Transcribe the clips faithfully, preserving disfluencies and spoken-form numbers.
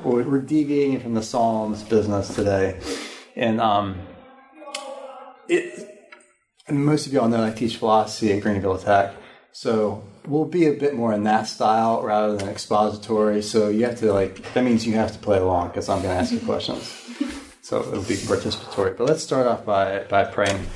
we're, we're deviating from the Psalms business today. And um, it, and most of y'all know I teach philosophy at Greenville Tech. So we'll be a bit more in that style rather than expository. So you have to, like, that means you have to play along because I'm going to ask you questions. So it'll be participatory. But let's start off by, by praying.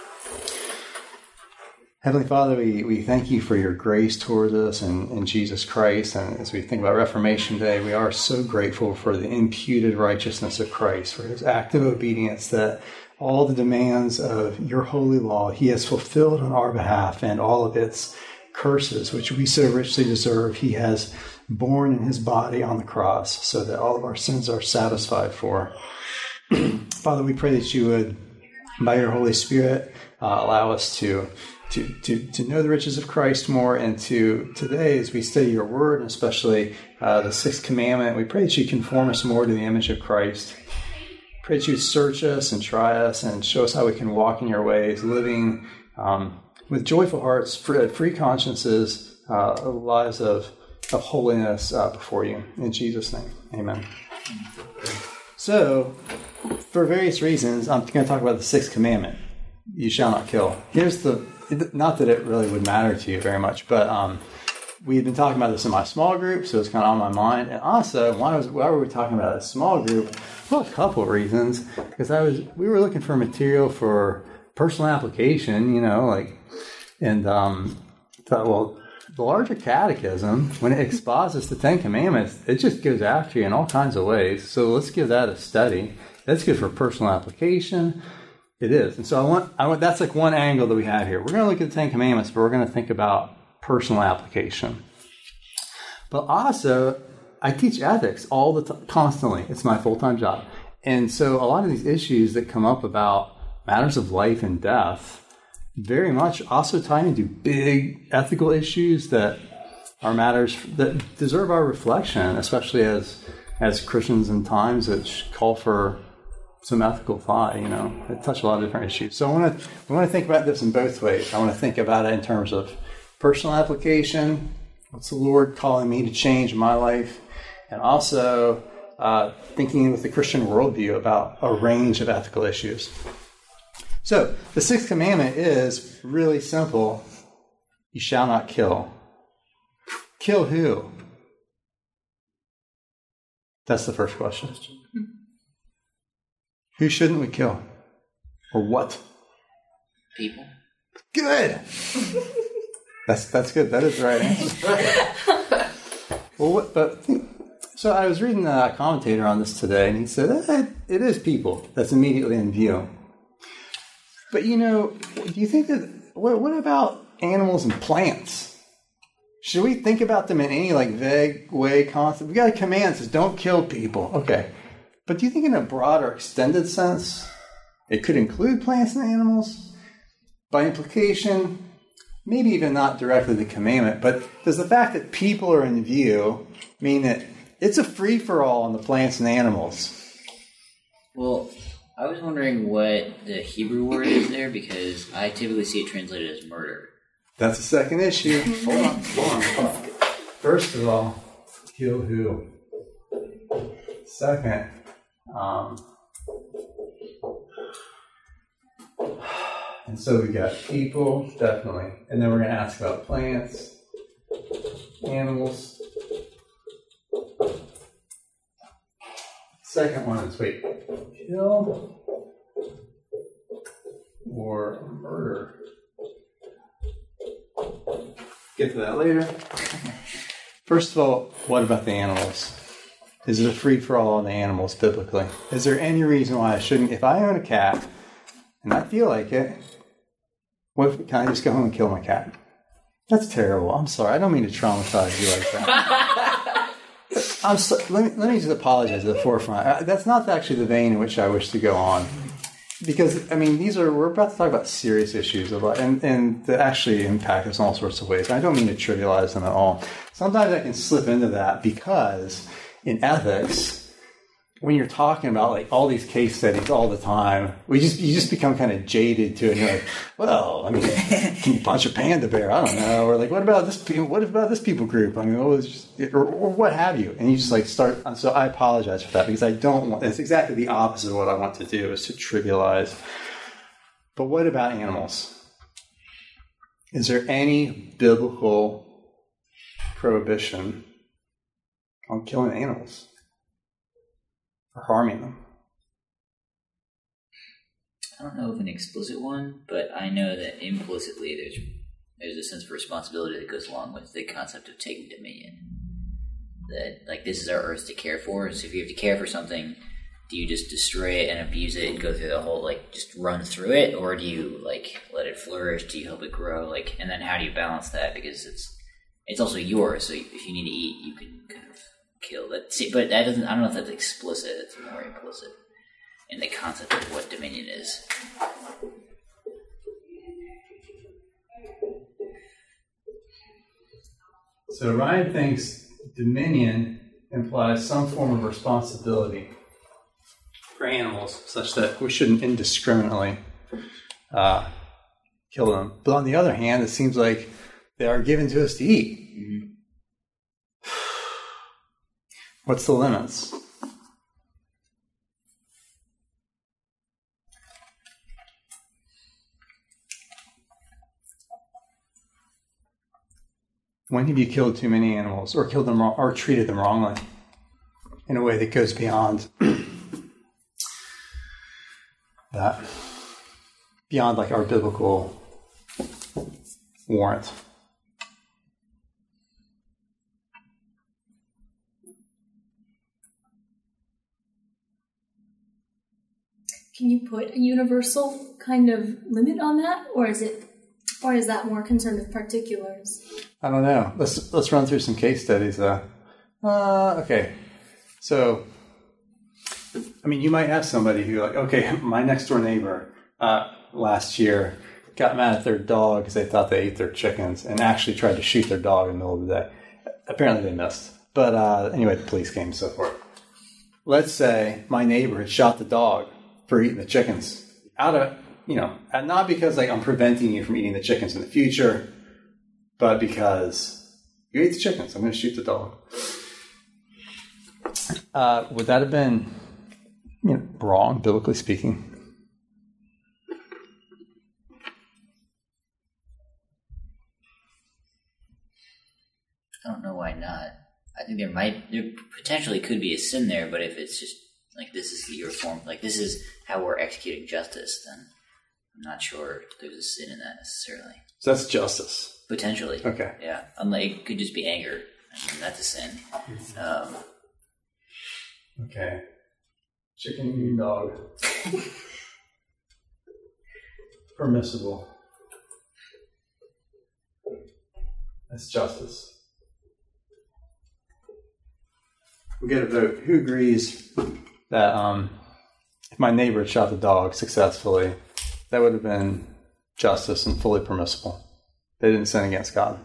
Heavenly Father, we, we thank you for your grace towards us and in Jesus Christ. And as we think about Reformation Day, we are so grateful for the imputed righteousness of Christ, for his active obedience, that all the demands of your holy law he has fulfilled on our behalf, and all of its curses, which we so richly deserve, he has borne in his body on the cross so that all of our sins are satisfied for. Father, we pray that you would, by your Holy Spirit, uh, allow us to To, to, to know the riches of Christ more, and to today, as we study your word, and especially uh, the sixth commandment, we pray that you conform us more to the image of Christ. Pray that you search us and try us and show us how we can walk in your ways, living um, with joyful hearts, free, free consciences, uh, lives of, of holiness uh, before you. In Jesus' name, amen. So, for various reasons, I'm going to talk about the sixth commandment. You shall not kill. Here's the, not that it really would matter to you very much, but um, we've been talking about this in my small group, so it's kind of on my mind. And also, why was why were we talking about a small group? Well, a couple of reasons. Because I was, we were looking for material for personal application, you know, like, and um, thought, well, the larger catechism, when it exposits the Ten Commandments, it just goes after you in all kinds of ways. So let's give that a study. That's good for personal application. It is. And so I want, I want, that's like one angle that we have here. We're going to look at the Ten Commandments, but we're going to think about personal application. But also, I teach ethics all the time, constantly. It's my full-time job. And so a lot of these issues that come up about matters of life and death very much also tie into big ethical issues that are matters that deserve our reflection, especially as, as Christians in times which call for some ethical thought, you know. It touches a lot of different issues. So I want to I want to think about this in both ways. I want to think about it in terms of personal application. What's the Lord calling me to change in my life? And also uh, thinking with the Christian worldview about a range of ethical issues. So the sixth commandment is really simple. You shall not kill. Kill who? That's the first question. Who shouldn't we kill? Or what? People. Good! That's that's good. That is the right answer. Well, what, but so I was reading a commentator on this today, and he said, eh, it is people that's immediately in view. But, you know, do you think that, what, what about animals and plants? Should we think about them in any, like, vague way, constant? We got a command that says, don't kill people. Okay. But do you think in a broader, extended sense, it could include plants and animals? By implication, maybe even not directly the commandment, but does the fact that people are in view mean that it's a free-for-all on the plants and animals? Well, I was wondering what the Hebrew word is there, because I typically see it translated as murder. That's the second issue. Hold on, hold on, hold on. First of all, kill who? Second, Um, and so we got people, definitely. And then we're going to ask about plants, animals. Second one is, wait, kill or murder? Get to that later. First of all, what about the animals? Is it a free-for-all on the animals biblically? Is there any reason why I shouldn't? If I own a cat and I feel like it, what if, can I just go home and kill my cat? That's terrible. I'm sorry. I don't mean to traumatize you like that. I'm so, let me let me just apologize at the forefront. I, that's not actually the vein in which I wish to go on, because I mean these are we're about to talk about serious issues of life, and and that actually impact us in all sorts of ways. I don't mean to trivialize them at all. Sometimes I can slip into that because in ethics, when you're talking about like all these case studies all the time, we just you just become kind of jaded to it. And you're like, well, I mean, can you punch a panda bear? I don't know. Or like, what about this? What about this people group? I mean, what was just, or, or what have you? And you just like start. So I apologize for that because I don't want. It's exactly the opposite of what I want to do is to trivialize. But what about animals? Is there any biblical prohibition on killing animals? Or harming them? I don't know of an explicit one, but I know that implicitly there's there's a sense of responsibility that goes along with the concept of taking dominion. That, like, this is our earth to care for, so if you have to care for something, do you just destroy it and abuse it and go through the whole, like, just run through it, or do you, like, let it flourish? Do you help it grow? Like, and then how do you balance that? Because it's it's also yours, so if you need to eat, you can kind of kill that. See, but that doesn't. I don't know if that's explicit. It's more implicit in the concept of what dominion is. So Ryan thinks dominion implies some form of responsibility for animals, such that we shouldn't indiscriminately uh, kill them. But on the other hand, it seems like they are given to us to eat. Mm-hmm. What's the limits? When have you killed too many animals, or killed them wrong, or treated them wrongly in a way that goes beyond that, beyond like our biblical warrant? Can you put a universal kind of limit on that, or is it, or is that more concerned with particulars? I don't know. Let's let's run through some case studies. Uh, uh, okay, so I mean, you might have somebody who, like, okay, my next door neighbor uh, last year got mad at their dog because they thought they ate their chickens and actually tried to shoot their dog in the middle of the day. Apparently, they missed. But uh, anyway, the police came and so forth. Let's say my neighbor had shot the dog for eating the chickens out of, you know, and not because like I'm preventing you from eating the chickens in the future, but because you ate the chickens, I'm going to shoot the dog. Uh, would that have been, you know, wrong, biblically speaking? I don't know why not. I think there might, there potentially could be a sin there, but if it's just like this is your form, like this is how we're executing justice, then I'm not sure there's a sin in that necessarily. So that's justice. Potentially. Okay. Yeah. Unlike, it could just be anger. I mean, that's a sin. Um, okay. Chicken eating dog. Permissible. That's justice. We get a vote. Who agrees that um, if my neighbor had shot the dog successfully, that would have been justice and fully permissible? They didn't sin against God.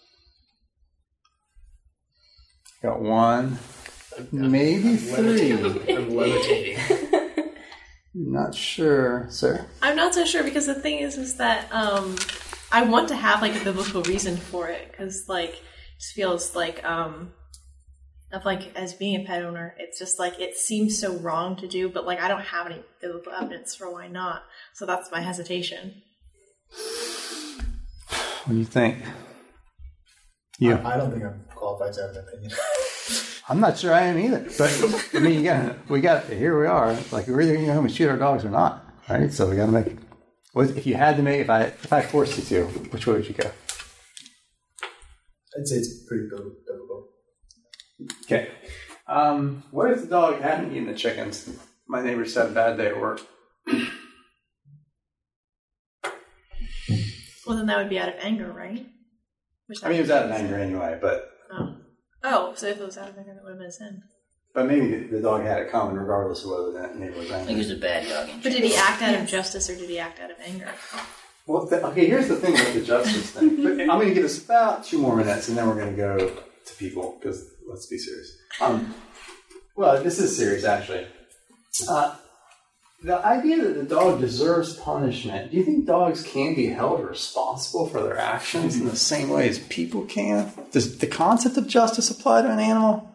Got one, I'm, maybe I'm three. Levitating. I'm levitating. Not sure, sir. I'm not so sure because the thing is, is that um, I want to have like a biblical reason for it because like it just feels like um, of like as being a pet owner, it's just like it seems so wrong to do, but like I don't have any biblical evidence for why not. So that's my hesitation. What do you think? You? I, I don't think I'm qualified to have an opinion. I'm not sure I am either. But I mean, you got we got here we are. Like we're either going to go home and shoot our dogs or not, right? So we got to make. What if you had to make? If I if I forced you to, which way would you go? I'd say it's pretty biblical. Okay. Um, what if the dog hadn't eaten the chickens? My neighbor just had a bad day at work. Well, then that would be out of anger, right? Which I mean, it was out of anger anyway, but oh, oh, so if it was out of anger, that would have been a sin. but maybe the, the dog had it coming regardless of whether that neighbor was like angry. he was a bad dog. But did he act out of justice or did he act out of anger? Well, th- okay. Here's the thing with the justice thing. But I'm going to give us about two more minutes, and then we're going to go to people because let's be serious. Um, Well, this is serious, actually. Uh, the idea that the dog deserves punishment, do you think dogs can be held responsible for their actions in the same way as people can? Does the concept of justice apply to an animal?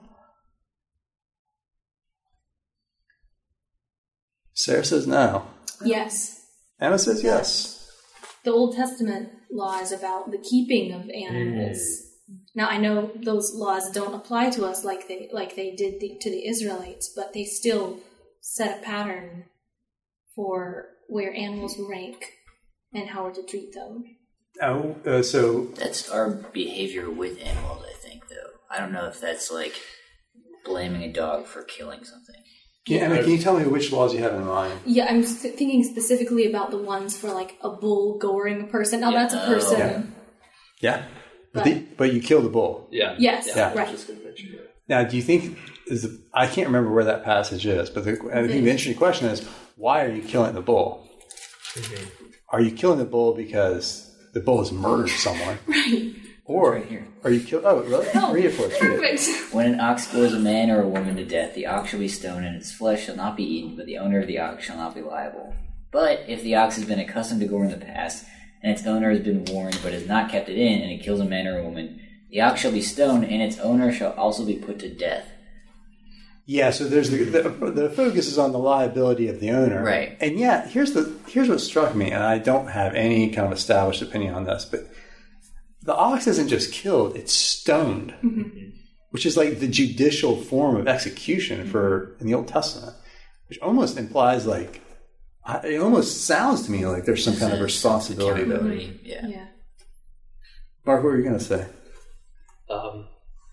Sarah says no. Yes. Emma says yes. The Old Testament law is about the keeping of animals. Mm. Now, I know those laws don't apply to us like they like they did the, to the Israelites, but they still set a pattern for where animals rank and how we're to treat them. Oh, uh, so that's our behavior with animals, I think, though. I don't know if that's like blaming a dog for killing something. Yeah, Emma, can you tell me which laws you have in mind? Yeah, I'm thinking specifically about the ones for like a bull goring a person. Now, yeah. that's a person. Yeah. yeah. But, the, but you kill the bull. Yeah. Yes, yeah. right. Now, do you think, is the, I can't remember where that passage is, but the, I think the interesting question is, why are you killing the bull? Mm-hmm. Are you killing the bull because the bull has murdered someone? Right. Or right here. Are you killing? Oh, really? Oh, read it for us. Perfect. When an ox goes a man or a woman to death, the ox shall be stoned, and its flesh shall not be eaten, but the owner of the ox shall not be liable. But if the ox has been accustomed to gore in the past, and its owner has been warned, but has not kept it in, and it kills a man or a woman, the ox shall be stoned, and its owner shall also be put to death. Yeah, so there's the, the the focus is on the liability of the owner, right? And yeah, here's the here's what struck me, and I don't have any kind of established opinion on this, but the ox isn't just killed; it's stoned, mm-hmm. which is like the judicial form of execution for in the Old Testament, which almost implies like it almost sounds to me like there's some kind of responsibility to it. Yeah. yeah. Mark, what were you going to say? Um,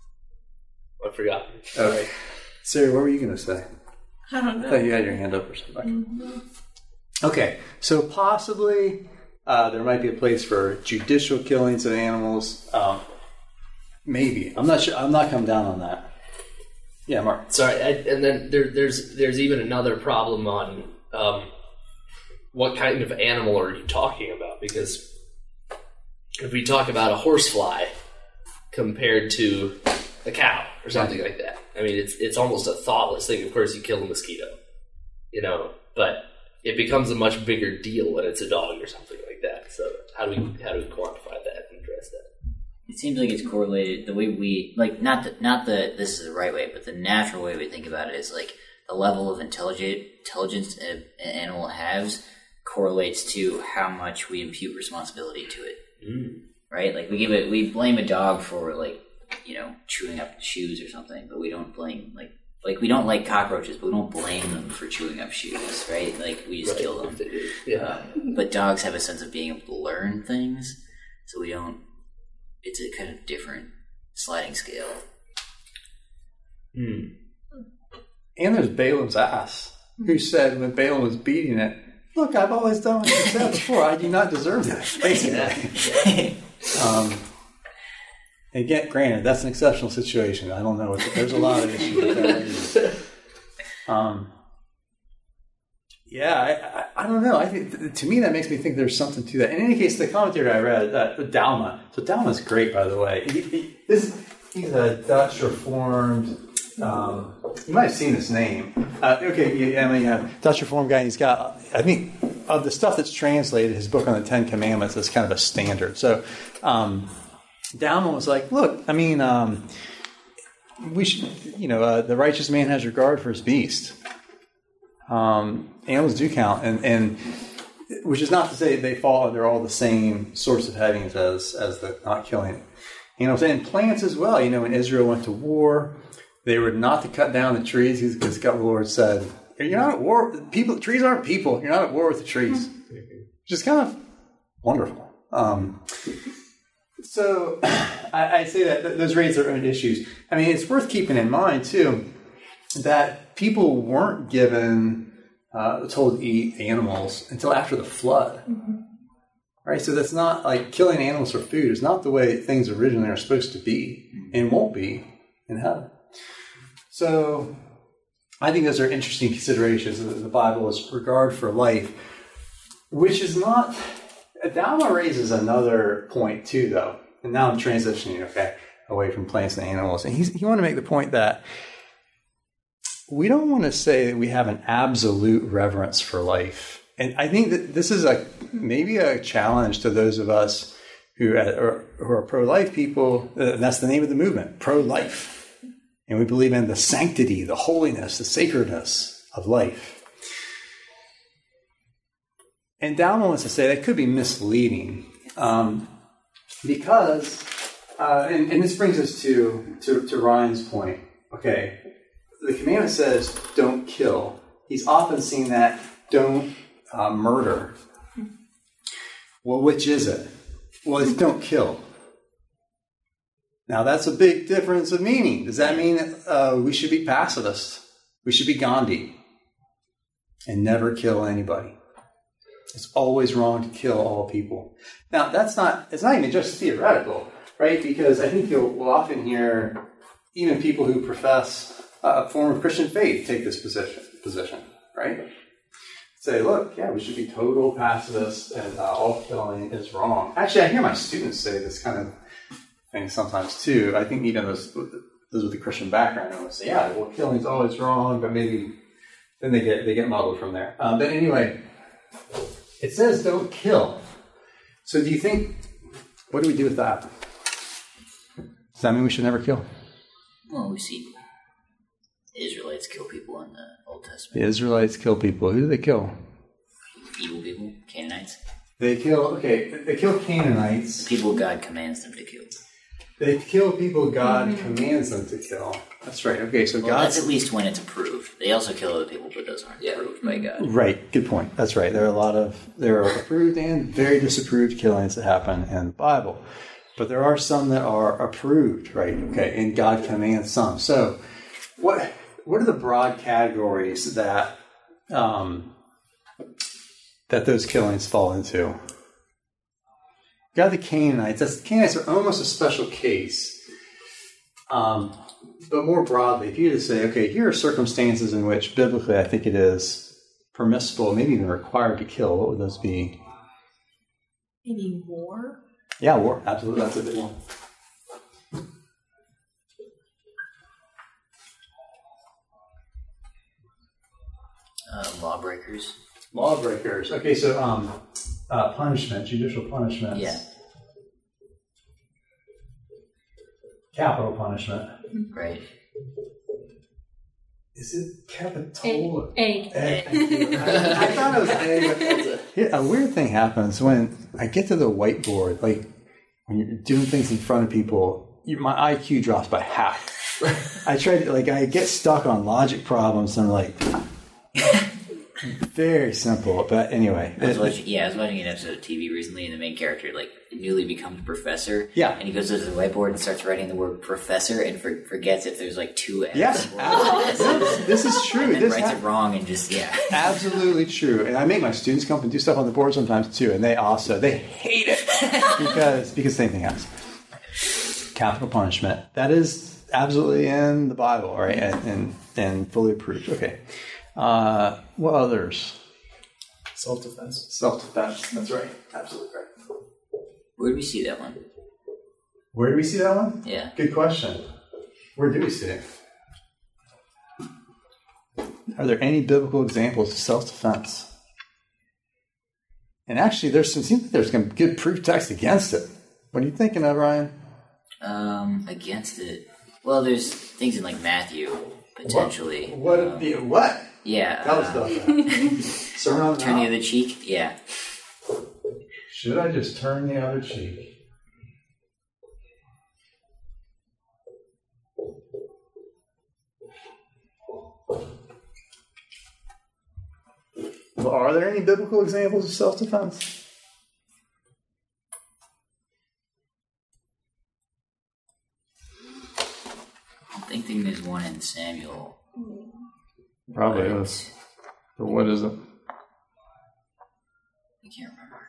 I forgot. Okay. Sarah, what were you going to say? I don't know. I thought you had your hand up or something. Mm-hmm. Okay, so possibly uh, there might be a place for judicial killings of animals. Um, maybe. I'm not sure. I'm not coming down on that. Yeah, Mark. Sorry, I, and then there, there's there's even another problem on um, what kind of animal are you talking about? Because if we talk about a horsefly compared to a cow or something like that, I mean, it's it's almost a thoughtless thing. Of course, you kill a mosquito, you know, but it becomes a much bigger deal when it's a dog or something like that. So how do we how do we quantify that and address that? It seems like it's correlated the way we like not the not the this is the right way, but the natural way we think about it is like the level of intelligent intelligence an animal has correlates to how much we impute responsibility to it. Mm. Right? Like we give it, we blame a dog for like, you know, chewing up shoes or something, but we don't blame like like we don't like cockroaches, but we don't blame them for chewing up shoes, right? Like we just right. kill them. Yeah. Um, but dogs have a sense of being able to learn things, so we don't. It's a kind of different sliding scale. Hmm. And there's Balaam's ass, who said when Balaam was beating it, "Look, I've always done what you said before. I do not deserve this." Basically. um, again, granted, that's an exceptional situation. I don't know. There's a lot of issues with that. Um, yeah, I, I, I don't know. I think to me that makes me think there's something to that. In any case, the commentary I read, uh, Dalma. So Dalma's great, by the way. He, he, this he's a Dutch Reformed. Um, you might have seen this name. Uh, okay, yeah, I mean, uh, Dutch Reformed guy. He's got, I think, of the stuff that's translated, his book on the Ten Commandments is kind of a standard. So, um, Dalman was like, "Look, I mean, um, we should, you know, uh, the righteous man has regard for his beast. Um, animals do count, and and which is not to say they fall under all the same sorts of headings as as the not killing animals and plants as well. You know, when Israel went to war, they were not to cut down the trees because God the Lord said, "You're not at war. People, trees aren't people. You're not at war with the trees," which is kind of wonderful. Um, so I, I say that those raise their own issues. I mean, it's worth keeping in mind too that people weren't given uh, told to eat animals until after the flood. Mm-hmm. Right, so that's not like killing animals for food is not the way things originally are supposed to be and won't be in heaven. So I think those are interesting considerations of the Bible is regard for life, which is not. Dalma raises another point too, though, and now I'm transitioning okay away from plants and animals, and he's, he wanted to make the point that we don't want to say that we have an absolute reverence for life. And I think that this is a maybe a challenge to those of us who are, who are pro-life people. Uh, that's the name of the movement, pro-life. And we believe in the sanctity, the holiness, the sacredness of life. And Dalman wants to say that could be misleading um, because, uh, and, and this brings us to, to, to Ryan's point. Okay, the commandment says don't kill. He's often seen that don't uh, murder. Well, which is it? Well, it's don't kill. Now, that's a big difference of meaning. Does that mean uh, we should be pacifist? We should be Gandhi and never kill anybody? It's always wrong to kill all people. Now, that's not, it's not even just theoretical, right? Because I think you'll we'll often hear even people who profess a form of Christian faith take this position, position, right? Say, look, yeah, we should be total pacifists and uh, all killing is wrong. Actually, I hear my students say this kind of thing sometimes too. I think even those those with the Christian background will say, yeah, well, killing's always wrong, but maybe then they get they get muddled from there. Um, but anyway, it says don't kill. So do you think, what do we do with that? Does that mean we should never kill? Well, we see Israelites kill people in the Old Testament. The Israelites kill people. Who do they kill? Evil people, Canaanites. They kill, okay, they kill Canaanites. People God commands them to kill. They kill people God mm-hmm. commands them to kill. That's right. Okay, so well, God. That's at least when it's approved. They also kill other people, but those aren't yeah. approved by God. Right. Good point. That's right. There are a lot of there are approved and very disapproved killings that happen in the Bible, but there are some that are approved. Right. Okay, and God commands some. So, what what are the broad categories that um, that those killings fall into? You got the Canaanites. That's, the Canaanites are almost a special case. Um, but more broadly, if you were to say, okay, here are circumstances in which biblically I think it is permissible, maybe even required to kill, what would those be? Maybe war? Yeah, war. Absolutely. That's a big one. Uh, lawbreakers. Lawbreakers. Okay, so um, uh, punishment, judicial punishments. Yeah. Capital punishment. Right. Is it capital? Egg. Egg. Egg. I, I thought it was egg. Yeah, a weird thing happens when I get to the whiteboard, like when you're doing things in front of people, you, my I Q drops by half. I try to, like, I get stuck on logic problems and I'm like, very simple, but anyway. I was watching, yeah, I was watching an episode of T V recently, and the main character, like, newly becomes professor. Yeah. And he goes to the whiteboard and starts writing the word professor and for, forgets if there's, like, two F's. Yes, absolutely. This is true. And then this writes ha- it wrong and just, yeah. Absolutely true. And I make my students come up and do stuff on the board sometimes, too, and they also, they hate it because, because same thing happens. Capital punishment. That is absolutely in the Bible, right? And, and, and fully approved. Okay. Uh, what others? Self-defense. Self-defense. That's right. Absolutely right. Where do we see that one? Where do we see that one? Yeah. Good question. Where do we see it? Are there any biblical examples of self-defense? And actually, there's some, seems like there's some good proof text against it. What are you thinking of, Ryan? Um, against it. Well, there's things in, like, Matthew, potentially. What? What? Um, The, what? Yeah. Tell us uh, about that. Sermon on the Turn the Mount? other cheek? Yeah. Should I just turn the other cheek? Well, are there any biblical examples of self-defense? I'm thinking there's one in Samuel. Probably But is. But what is it? I can't remember.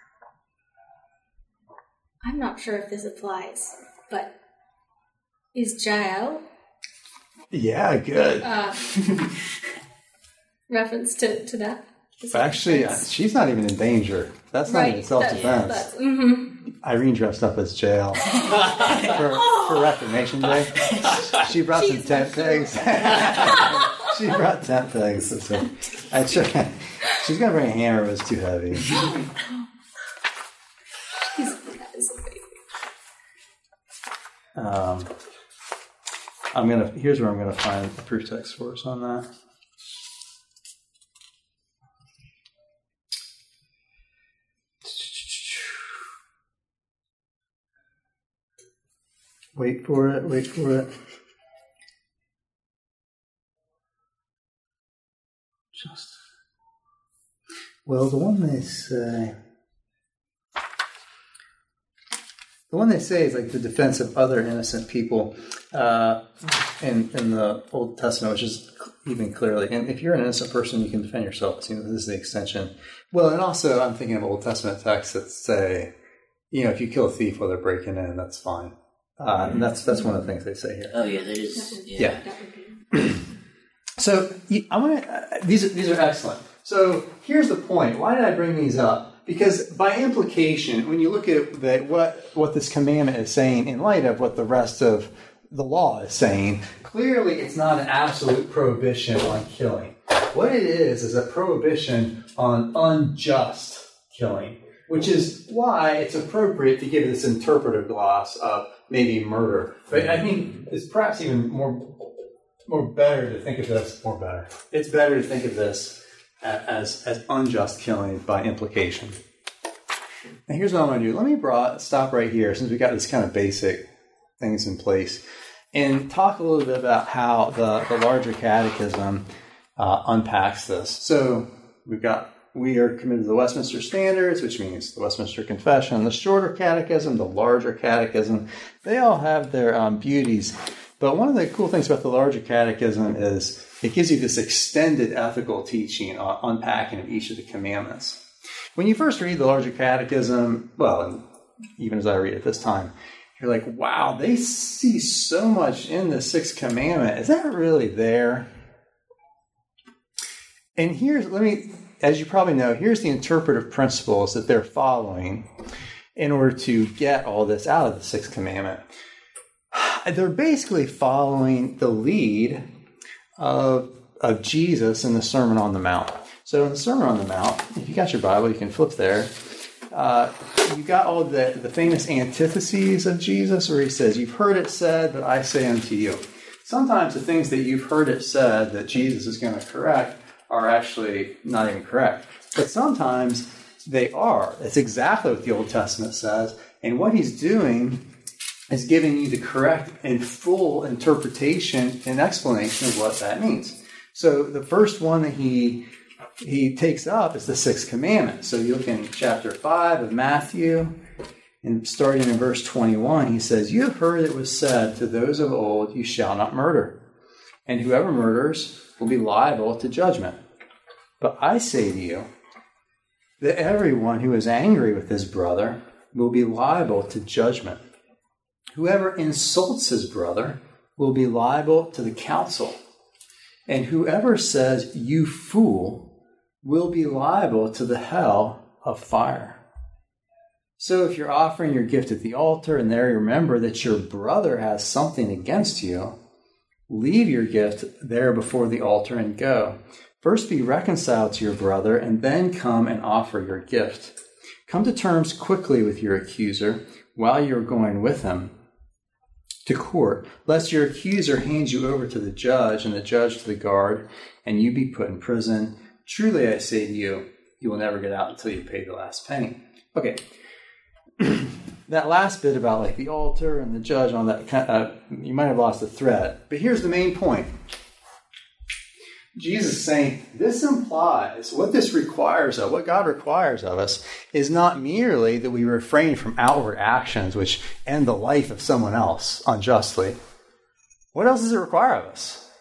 I'm not sure if this applies, but is Jael Yeah, good. uh, reference to, to that? Is But it- actually, uh, that's- she's not even in danger. That's not right, even self-defense. that- that's- mhm. Irene dressed up as jail for, for Reformation Day. She brought some She's tent pegs. She brought tent pegs. So I tried. She's gonna bring a hammer, but it's too heavy. He's, that is amazing. Um, I'm gonna. Here's where I'm gonna find the proof text for us on that. Wait for it. Wait for it. Just. Well, the one they say. The one they say is like the defense of other innocent people uh, in in the Old Testament, which is even clearly. And if you're an innocent person, you can defend yourself. You know, this is the extension. Well, and also I'm thinking of Old Testament texts that say, you know, if you kill a thief while they're breaking in, that's fine. Uh, and that's that's one of the things they say here. Oh yeah, that is. That would, Yeah. Yeah. That would be. So I'm gonna. Uh, these are these are excellent. So here's the point. Why did I bring these up? Because by implication, when you look at the, what what this commandment is saying in light of what the rest of the law is saying, clearly it's not an absolute prohibition on killing. What it is is a prohibition on unjust killing, which is why it's appropriate to give this interpretive gloss of maybe murder. But I think it's perhaps even more more better to think of this more better. It's better to think of this as as unjust killing by implication. And here's what I'm going to do. Let me brought, stop right here, since we got this kind of basic things in place, and talk a little bit about how the, the larger catechism uh, unpacks this. So we've got, we are committed to the Westminster Standards, which means the Westminster Confession, the shorter catechism, the larger catechism. They all have their um, beauties. But one of the cool things about the larger catechism is it gives you this extended ethical teaching on unpacking of each of the commandments. When you first read the larger catechism, well, and even as I read it this time, you're like, wow, they see so much in the sixth commandment. Is that really there? And here's, let me, as you probably know, here's the interpretive principles that they're following in order to get all this out of the sixth commandment. They're basically following the lead of, of Jesus in the Sermon on the Mount. So in the Sermon on the Mount, if you got your Bible, you can flip there. Uh, you got all the, the famous antitheses of Jesus where he says, you've heard it said, but I say unto you. Sometimes the things that you've heard it said that Jesus is going to correct are actually not even correct. But sometimes they are. It's exactly what the Old Testament says. And what he's doing is giving you the correct and full interpretation and explanation of what that means. So the first one that he he takes up is the sixth commandment. So you look in chapter five of Matthew, and starting in verse twenty-one, he says, you have heard it was said to those of old, you shall not murder, and whoever murders will be liable to judgment. But I say to you that everyone who is angry with his brother will be liable to judgment. Whoever insults his brother will be liable to the council. And whoever says, you fool, will be liable to the hell of fire. So if you're offering your gift at the altar and there you remember that your brother has something against you, leave your gift there before the altar and go. First be reconciled to your brother and then come and offer your gift. Come to terms quickly with your accuser while you're going with him to court, lest your accuser hands you over to the judge and the judge to the guard, and you be put in prison. Truly I say to you, you will never get out until you pay the last penny. Okay, that last bit about like the altar and the judge and all that, uh, you might have lost the thread. But here's the main point. Jesus is saying this implies, what this requires of, what God requires of us is not merely that we refrain from outward actions which end the life of someone else unjustly. What else does it require of us?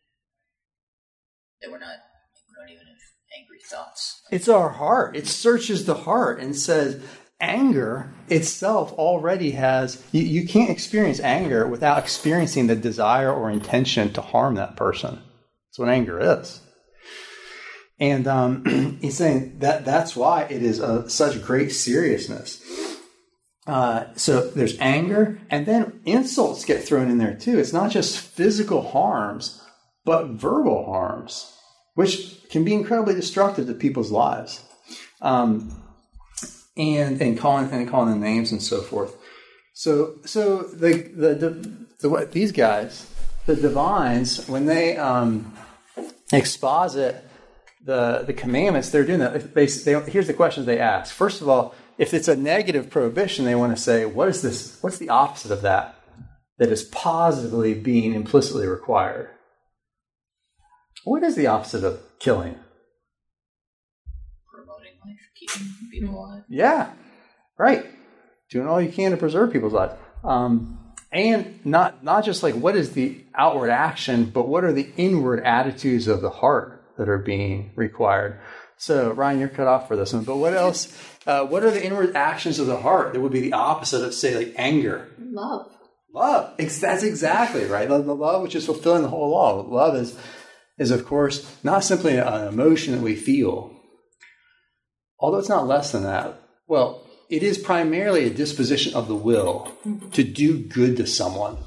That we're not, we don't even have angry thoughts. It's our heart. It searches the heart and says anger itself already has, you, you can't experience anger without experiencing the desire or intention to harm that person. That's what anger is. And um, he's saying that that's why it is of such great seriousness. Uh, so there's anger, and then insults get thrown in there too. It's not just physical harms but verbal harms, which can be incredibly destructive to people's lives, um, and and calling and calling them names and so forth. So so the the, the, the what these guys, the divines, when they um, exposit the the commandments, they're doing that. They, they, here's the questions they ask. First of all, if it's a negative prohibition, they want to say, what is this? What's the opposite of that? That is positively being implicitly required. What is the opposite of killing? Promoting life, keeping people alive. Yeah, right. Doing all you can to preserve people's lives. Um, and not not just like what is the outward action, but what are the inward attitudes of the heart that are being required. So, Ryan, you're cut off for this one. But what else? Uh, what are the inward actions of the heart that would be the opposite of, say, like anger? Love. Love. It's, that's exactly right. The, the love which is fulfilling the whole law. Love is, is, of course, not simply an emotion that we feel, although it's not less than that. Well, it is primarily a disposition of the will to do good to someone.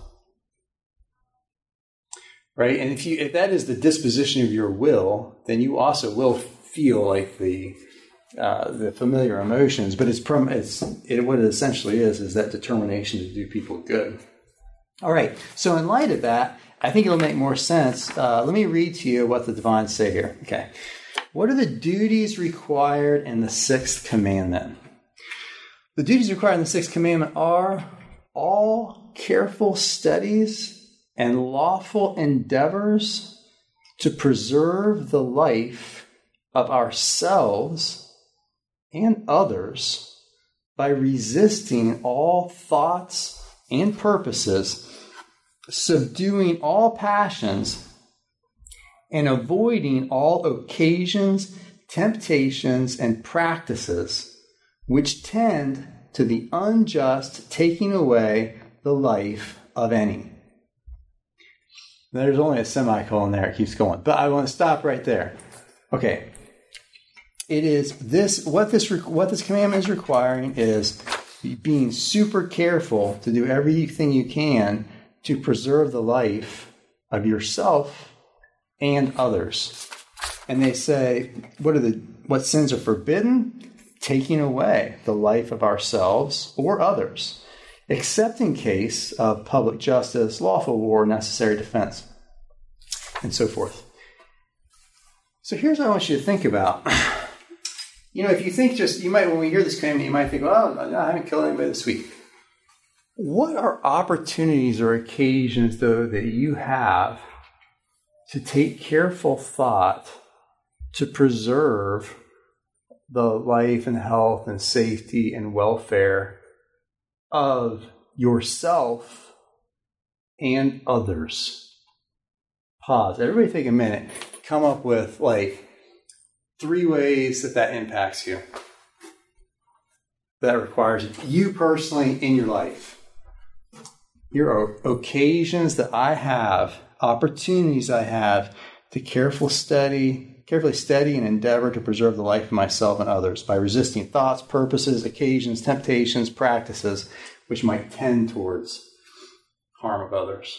Right? And if you if that is the disposition of your will, then you also will feel like the uh, the familiar emotions. But it's, prom- it's it, what it essentially is is that determination to do people good. All right. So in light of that, I think it'll make more sense. Uh, let me read to you what the divines say here. Okay. What are the duties required in the sixth commandment? The duties required in the sixth commandment are all careful studies and lawful endeavors to preserve the life of ourselves and others by resisting all thoughts and purposes, subduing all passions, and avoiding all occasions, temptations, and practices which tend to the unjust taking away the life of any. There's only a semicolon there. It keeps going. But I want to stop right there. Okay. It is this, what this, what this commandment is requiring is being super careful to do everything you can to preserve the life of yourself and others. And they say, what are the, what sins are forbidden? Taking away the life of ourselves or others, except in case of public justice, lawful war, necessary defense, and so forth. So here's what I want you to think about. You know, if you think just, you might, when we hear this commandment, you might think, well, I haven't killed anybody this week. What are opportunities or occasions, though, that you have to take careful thought to preserve the life and health and safety and welfare of yourself and others? Pause. Everybody take a minute. Come up with like three ways that that impacts you. That requires you personally in your life. Your occasions that I have, opportunities I have to careful study, carefully study and endeavor to preserve the life of myself and others by resisting thoughts, purposes, occasions, temptations, practices which might tend towards harm of others.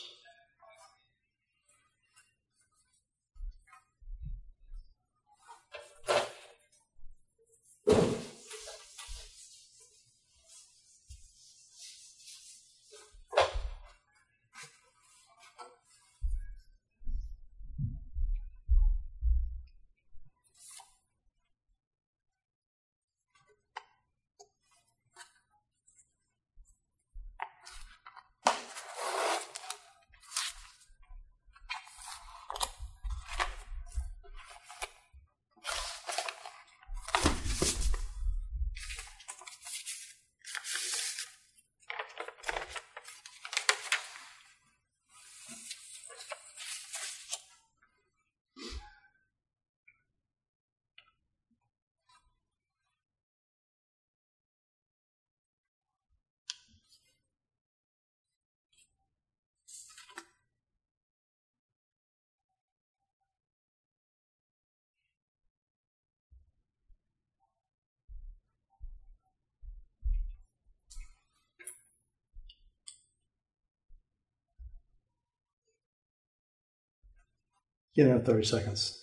You know, thirty seconds.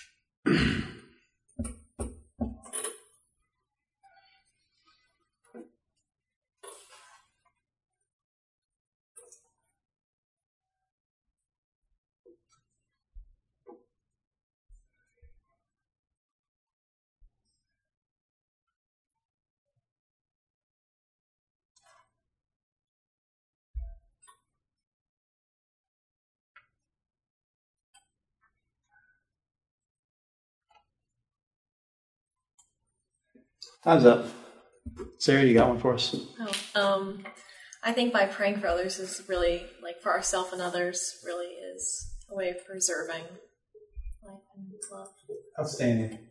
Time's up. Sarah, you got one for us? Oh, um, I think by praying for others is really, like, for ourselves and others, really is a way of preserving life and love. Outstanding.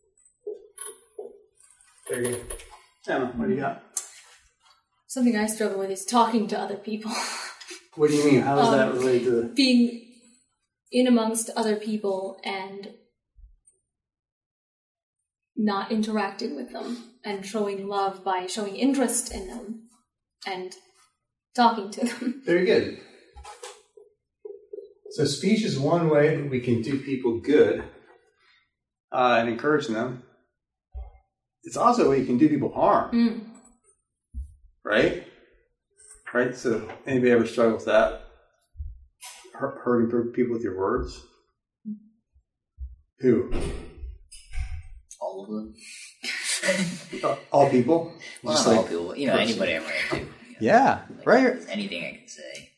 Very good. Emma, what do you got? Something I struggle with is talking to other people. What do you mean? How does Um, that relate to the... Being in amongst other people and not interacting with them and showing love by showing interest in them and talking to them. Very good. So speech is one way that we can do people good uh, and encourage them. It's also a way you can do people harm. Mm. Right? Right? So anybody ever struggle with that? Hurt, hurting people with your words? Who? All of them. Uh, all people? Well, Just not all like- people. You know, anybody I'm running to. You know, Yeah, like, right. Anything I can say.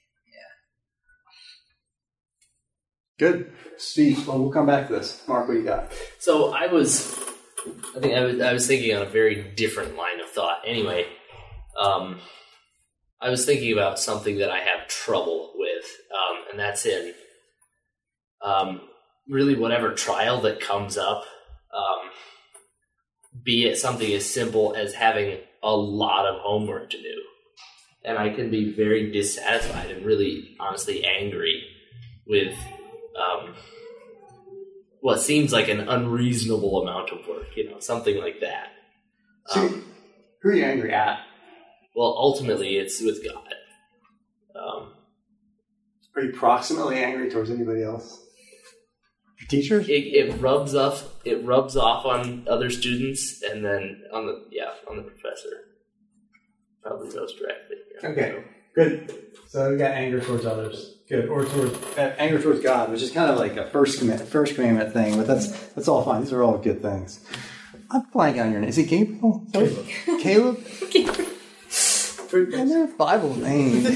Good. Speech. Well, we'll come back to this. Mark, what do you got? So I was, I think I was, I was thinking on a very different line of thought. Anyway, um, I was thinking about something that I have trouble with, um, and that's in um, really whatever trial that comes up, um, be it something as simple as having a lot of homework to do. And I can be very dissatisfied and really, honestly, angry with um, what seems like an unreasonable amount of work, you know, something like that. So, Um, who are you angry at? well, ultimately, it's with God. Um, Are you proximately angry towards anybody else? Your teachers? it, it rubs off. It rubs off on other students, and then on the yeah on the professor. Probably most directly. Yeah. Okay, good. So we got anger towards others. Good. Or towards uh, anger towards God, which is kind of like a first commandment, first commandment thing, but that's that's all fine. These are all good things. I'm blanking on your name. Is it Gabriel? Caleb. Caleb? Pretty And they're Bible names.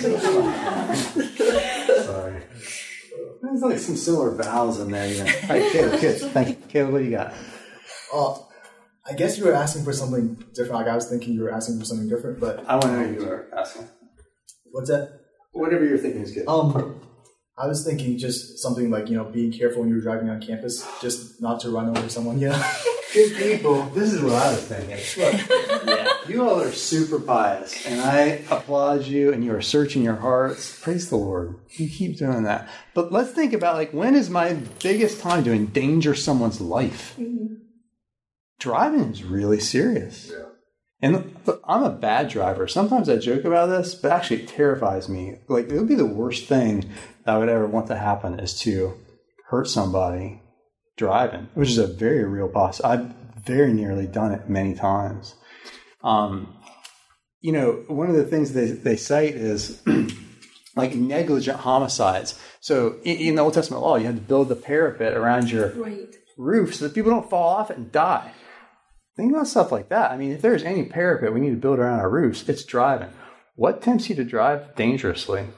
Sorry. There's like some similar vowels in there. You know. All right, Caleb, good. Thank you. Caleb, what do you got? Uh, I guess you were asking for something different. Like I was thinking you were asking for something different, but I want to know what you were asking. what's that? Whatever you're thinking is good. Um, I was thinking just something like, you know, being careful when you're driving on campus, just not to run over someone, you know? Good people. This is what I was thinking. Look, yeah, you all are super pious, and I applaud you, and you are searching your hearts. Praise the Lord. You keep doing that. But let's think about, like, when is my biggest time to endanger someone's life? Mm-hmm. Driving is really serious. Yeah. And look, I'm a bad driver. Sometimes I joke about this, but actually it terrifies me. Like, it would be the worst thing that I would ever want to happen is to hurt somebody driving, which is a very real possibility. I've very nearly done it many times. Um, you know, one of the things they, they cite is like negligent homicides. So in, in the Old Testament law, you had to build the parapet around your Right. roof so that people don't fall off it and die. Think about stuff like that. I mean, if there's any parapet we need to build around our roofs, it's driving. What tempts you to drive dangerously?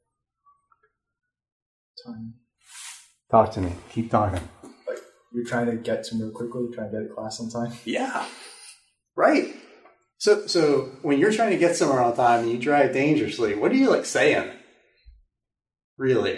Time. Talk to me. Keep talking. Like you're trying to get somewhere quickly, trying to get to class on time. Yeah. Right. So so when you're trying to get somewhere on time and you drive dangerously, what are you like saying? Really?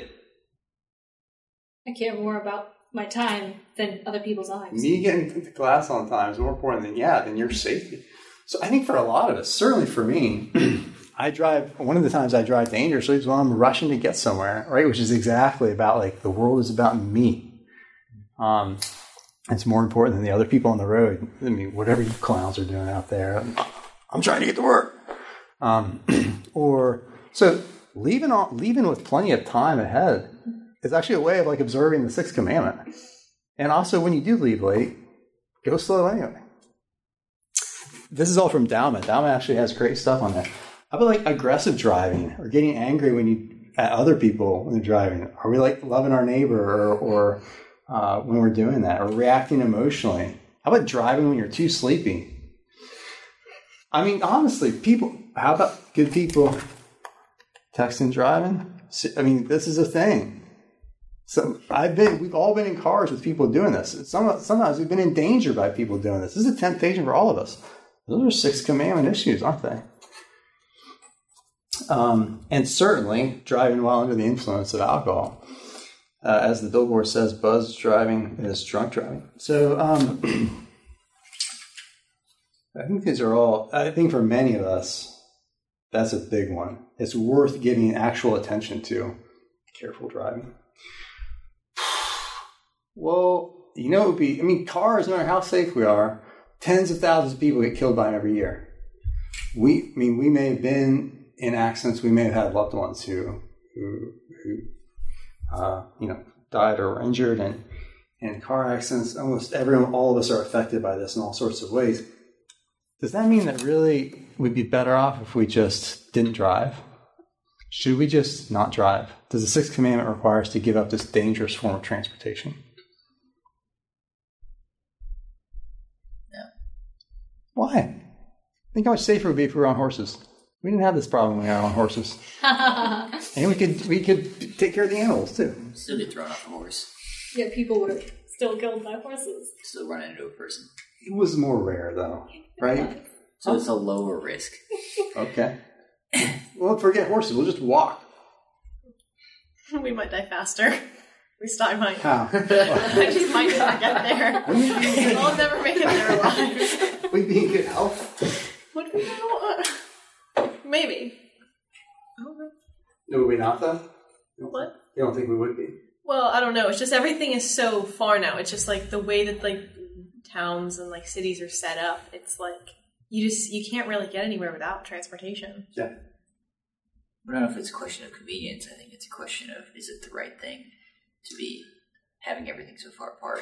I care more about my time than other people's lives. Me getting to class on time is more important than, yeah, than your safety. So I think for a lot of us, certainly for me, I drive, one of the times I drive dangerously is when I'm rushing to get somewhere, right? Which is exactly about like the world is about me. Um, it's more important than the other people on the road. I mean, whatever you clowns are doing out there, I'm trying to get to work. Um, or, so leaving on, leaving with plenty of time ahead. is actually a way of like observing the sixth commandment. And also, when you do leave late, go slow anyway. This is all from Dalma. Dalma actually has great stuff on that. How about like aggressive driving or getting angry when you at other people when they're driving? Are we like loving our neighbor or, or uh, when we're doing that, or reacting emotionally? How about driving when you're too sleepy? I mean, honestly, people. How about good people texting, driving? I mean, this is a thing. So I've been. We've all been in cars with people doing this. Some, sometimes we've been in danger by people doing this. This is a temptation for all of us. Those are six commandment issues, aren't they? Um, and certainly driving while under the influence of alcohol. Uh, as the billboard says, buzzed driving is drunk driving. So um, I think these are all, I think for many of us, that's a big one. It's worth giving actual attention to. Careful driving. Well, you know, it would be, I mean, cars, no matter how safe we are, tens of thousands of people get killed by them every year. We, I mean, we may have been in accidents, we may have had loved ones who, who, who uh, you know, died or were injured, and in car accidents, almost everyone, all of us are affected by this in all sorts of ways. Does that mean that really we'd be better off if we just didn't drive? Should we just not drive? Does the sixth commandment require us to give up this dangerous form of transportation? No. Why? Think how much safer it would be if we were on horses. We didn't have this problem when we were on horses. And we could we could take care of the animals too. Still get thrown off a horse. Yeah, people were still killed by horses. Still run into a person. It was more rare though, right? So it's a lower risk. Okay. Well, forget horses. We'll just walk. We might die faster. We start might. How? I just might never get there. We'll never make it there alive. We'd be in good health. Would we know? Uh, maybe. I don't know. No, would we not though? What? You don't think we would be? Well, I don't know. It's just everything is so far now. It's just like the way that like towns and like cities are set up. It's like you just you can't really get anywhere without transportation. Yeah. I don't know if it's a question of convenience. I think it's a question of, is it the right thing to be having everything so far apart?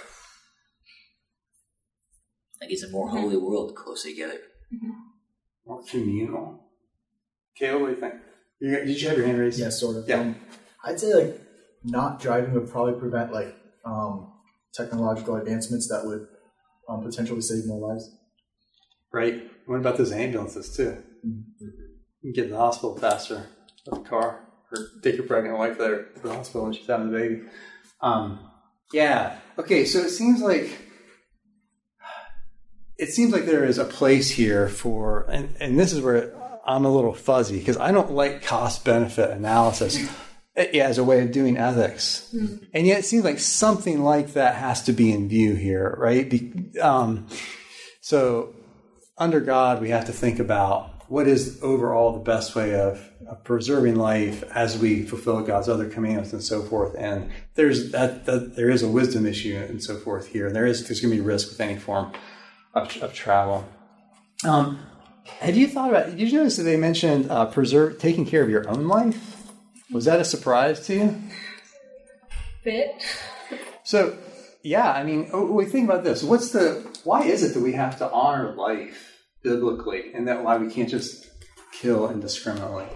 Like, it's a more holy world closer together. Mm-hmm. More communal. Caleb, what do you think? You, did you have your hand raised? Yeah, sort of. Yeah. Um, I'd say like not driving would probably prevent like um, technological advancements that would um, potentially save more lives. Right. What about those ambulances too? Mm-hmm. You can get to the hospital faster with a car, or take your pregnant wife there to the hospital when she's having the baby. Um, yeah. Okay. So it seems like it seems like there is a place here for, and, and this is where I'm a little fuzzy because I don't like cost benefit analysis as a way of doing ethics, mm-hmm. and yet it seems like something like that has to be in view here, right? Be, um, so under God, we have to think about what is overall the best way of, of preserving life as we fulfill God's other commandments and so forth. And there's that, that there is a wisdom issue and so forth here. And there is there's going to be risk with any form of, of travel. Um, have you thought about? Did you notice that they mentioned uh, preserve taking care of your own life? Was that a surprise to you? Bit. So yeah, I mean, we think about this. What's the? Why is it that we have to honor life biblically, and that why we can't just kill indiscriminately?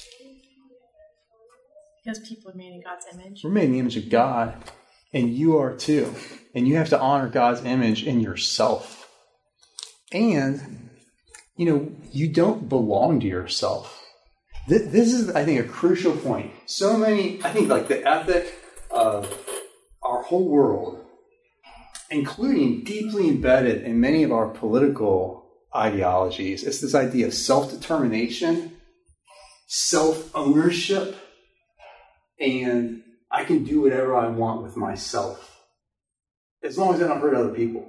Because people are made in God's image. We're made in the image of God, and you are too. And you have to honor God's image in yourself. And, you know, you don't belong to yourself. This, this is, I think, a crucial point. So many, I think, like the ethic of our whole world, including deeply embedded in many of our political ideologies, it's this idea of self-determination, self-ownership, and I can do whatever I want with myself, as long as I don't hurt other people.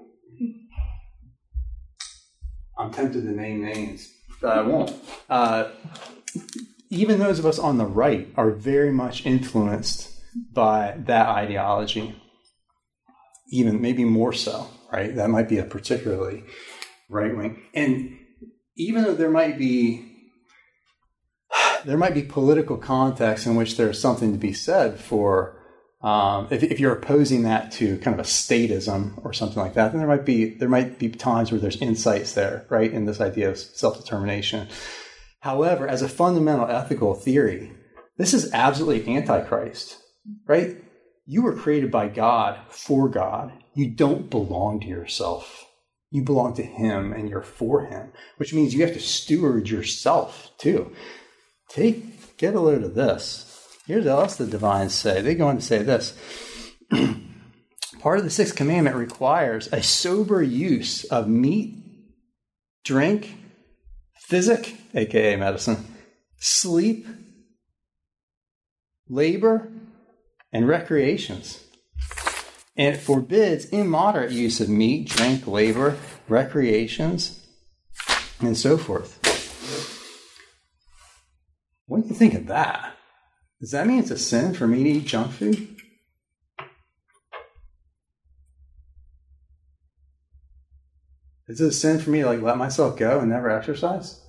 I'm tempted to name names, but I won't. Uh, even those of us on the right are very much influenced by that ideology, even maybe more so, right? That might be a particularly right wing. And even though there might be there might be political context in which there's something to be said for Um, if, if you're opposing that to kind of a statism or something like that, then there might be there might be times where there's insights there, right, in this idea of self-determination. However, as a fundamental ethical theory, this is absolutely antichrist, right? You were created by God for God. You don't belong to yourself. You belong to Him and you're for Him, which means you have to steward yourself too. Take, get a load of this. Here's what else the divines say. They go on to say this. Part of the sixth commandment requires a sober use of meat, drink, physic, aka medicine, sleep, labor, and recreations. And it forbids immoderate use of meat, drink, labor, recreations, and so forth. What do you think of that? Does that mean it's a sin for me to eat junk food? Is it a sin for me to like let myself go and never exercise?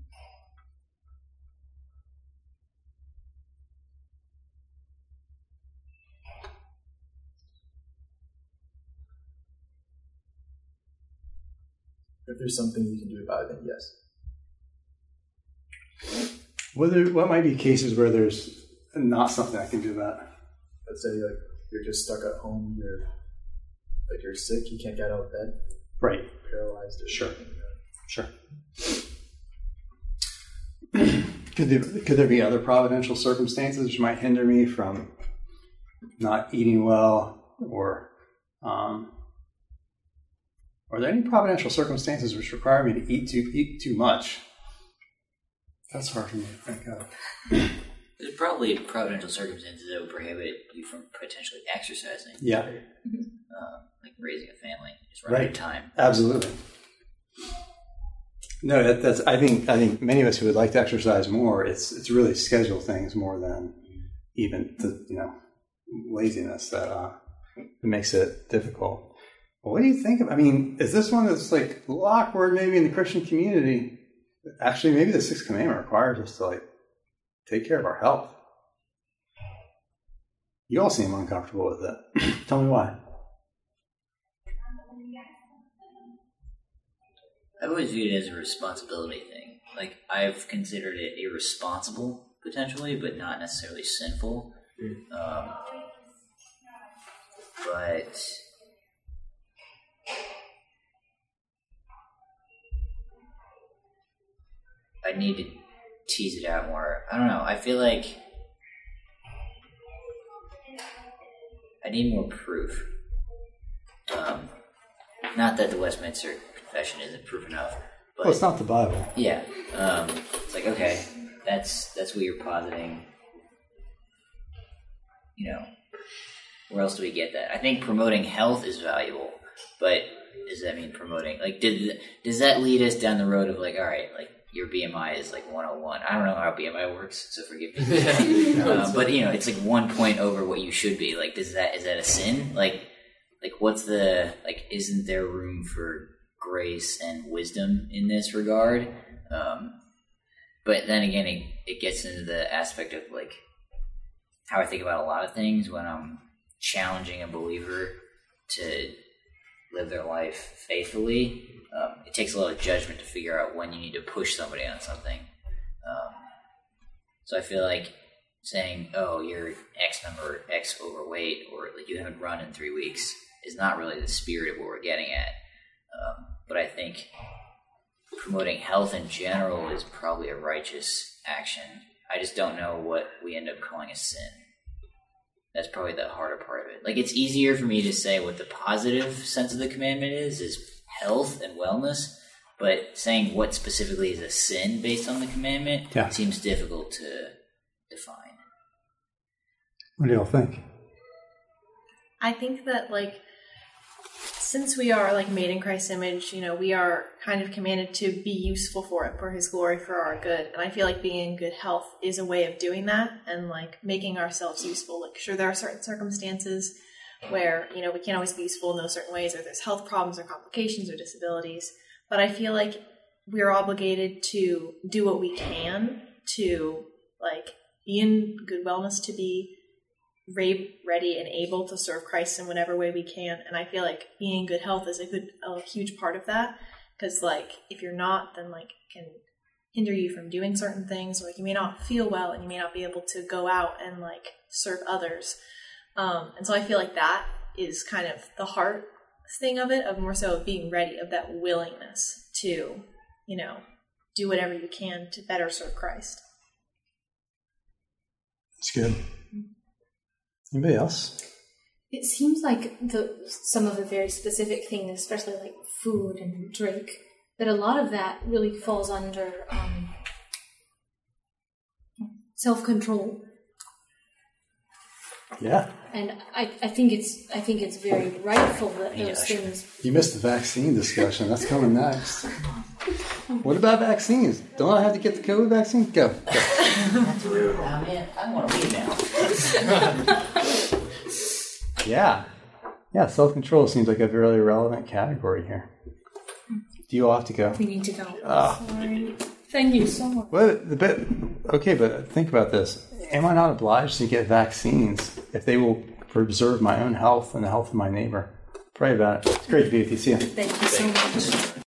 If there's something you can do about it, then yes. What, there, what might be cases where there's not something I can do about it? Let's say like you're just stuck at home, you're like you're sick, you can't get out of bed, Right. paralyzed. Or Sure. something. Sure. Could there, could there be other providential circumstances which might hinder me from not eating well, or um, are there any providential circumstances which require me to eat too eat too much? That's hard for me to think of. There's probably providential circumstances that would prohibit you from potentially exercising. Yeah. Uh, like raising a family, just running out Right. of time. Absolutely. No, that, that's. I think. I think many of us who would like to exercise more, it's it's really schedule things more than even the you know laziness that uh, makes it difficult. Well, what do you think of? I mean, is this one that's like a little awkward maybe in the Christian community? Actually, maybe the sixth commandment requires us to like take care of our health. You all seem uncomfortable with it. Tell me why. I've always viewed it as a responsibility thing. Like, I've considered it irresponsible, potentially, but not necessarily sinful. Um, but I need to tease it out more. I don't know. I feel like I need more proof. Um, not that the Westminster Confession isn't proof enough, but Well, it's not the Bible. yeah, um, it's like, okay, that's that's what you're positing. You know, where else do we get that? I think promoting health is valuable, but does that mean promoting, like, did does that lead us down the road of like, all right, like your B M I is like one oh one. I don't know how B M I works, so forgive me. uh, but you know, it's like one point over what you should be. Like, does that is that a sin? Like, like what's the like? Isn't there room for grace and wisdom in this regard? Um, but then again, it, it gets into the aspect of like how I think about a lot of things when I'm challenging a believer to live their life faithfully. Um, it takes a lot of judgment to figure out when you need to push somebody on something. Um, so I feel like saying, oh, you're X number, X overweight, or like you haven't run in three weeks is not really the spirit of what we're getting at. Um, but I think promoting health in general is probably a righteous action. I just don't know what we end up calling a sin. That's probably the harder part of it. Like, it's easier for me to say what the positive sense of the commandment is, is health and wellness, but saying what specifically is a sin based on the commandment Yeah. seems difficult to define. What do y'all think? I think that, like, since we are, like, made in Christ's image, you know, we are kind of commanded to be useful for it, for His glory, for our good. And I feel like being in good health is a way of doing that and, like, making ourselves useful. Like, sure, there are certain circumstances where, you know, we can't always be useful in those certain ways, or there's health problems or complications or disabilities. But I feel like we're obligated to do what we can to, like, be in good wellness, to be re- ready and able to serve Christ in whatever way we can. And I feel like being in good health is a good, a huge part of that. Because, like, if you're not, then, like, it can hinder you from doing certain things. Or, like, you may not feel well and you may not be able to go out and, like, serve others. Um, and so I feel like that is kind of the heart thing of it, of more so being ready, of that willingness to, you know, do whatever you can to better serve Christ. It's good. Anybody else? It seems like the some of the very specific things, especially like food and drink, that a lot of that really falls under um, self-control. Yeah. And I, I think it's I think it's very rightful that Yeah, those sure. things. You missed the vaccine discussion. That's coming next. What about vaccines? Don't I have to get the COVID vaccine? Go. Go. That's rude. Oh, man, I want to leave now. Yeah. Yeah, self-control seems like a very relevant category here. Do you all have to go? We need to go. Ah. Sorry. Thank you so much. Well, the bit, okay, but think about this. Am I not obliged to get vaccines if they will preserve my own health and the health of my neighbor? Pray about it. It's great to be with you. See you. Thank you so much.